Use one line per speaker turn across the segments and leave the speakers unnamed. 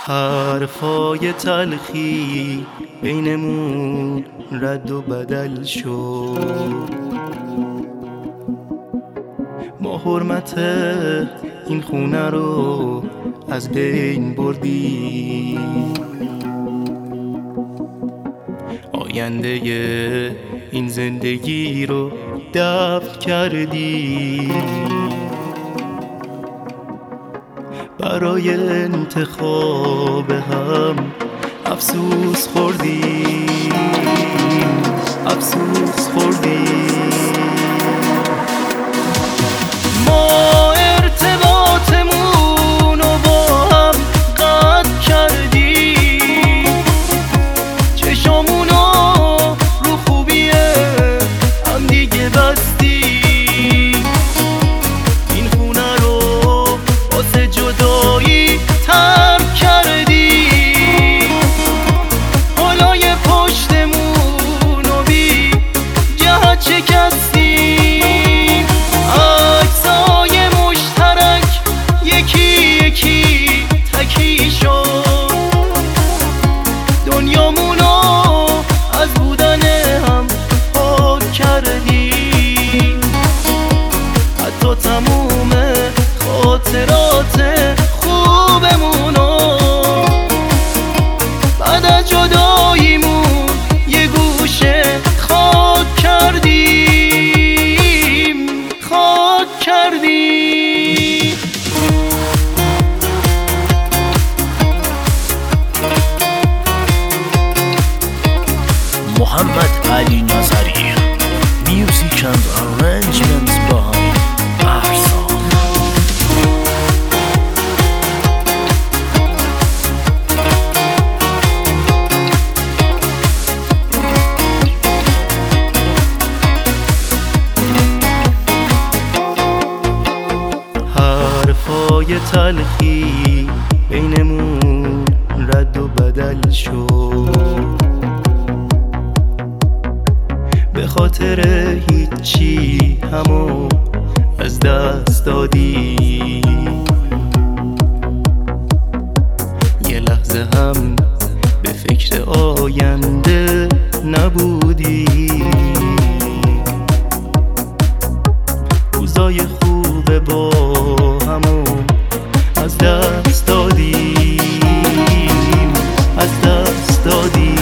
حرفای تلخی بینمون رد و بدل شد. ما حرمت این خونه رو از بین بردیم، آینده این زندگی رو دفن کردیم. برای انتخاب هم افسوس خوردیم، افسوس خوردیم. ما ارتباطمون رو با هم قطع کردیم، چشامون رو خوبی هم دیگه بستیم. این خونه رو واسه جدایی ترک کردیم، حالا یه پشتمون رو بی جهت شکستیم. عکسای مشترک یکی یکی تکی شد، دنیامونو از بودن هم پاک کردیم. حتی تموم خاطرات خوبمونو بعد از جداییمون یه گوشه خاک کردیم، خاک کردیم.
محمد علی نظری Music and Arrangements by Arson.
حرفای تلخی بینمون رد و بدل شد، به خاطر هیچی همو از دست دادی. یه لحظه هم به فکر آینده نبودی. روزای خوب با همو از دست دادیم، از دست دادیم.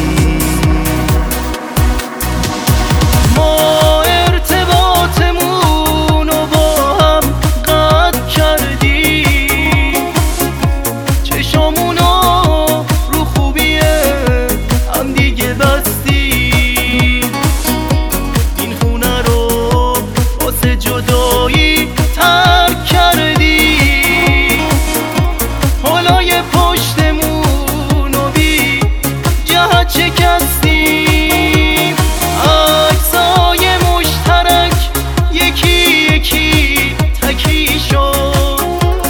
ما ارتباطمون رو با هم قطع کردیم، چشامون رو خوبی هم دیگه بستیم. این خونه رو واسه جدایی ترک کردیم، حالا یه پشتمون رو بی جهت شکستیم. عکسای مشترک یکی یکی تکی شد،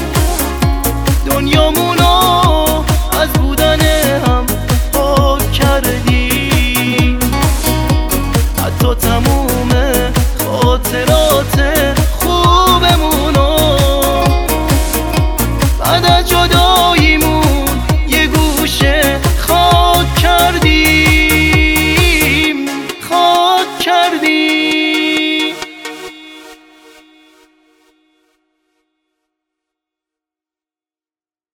دنیامونو از بودن هم پاک کردیم. حتی تموم خاطرات خوبمونو بعد از جداییمون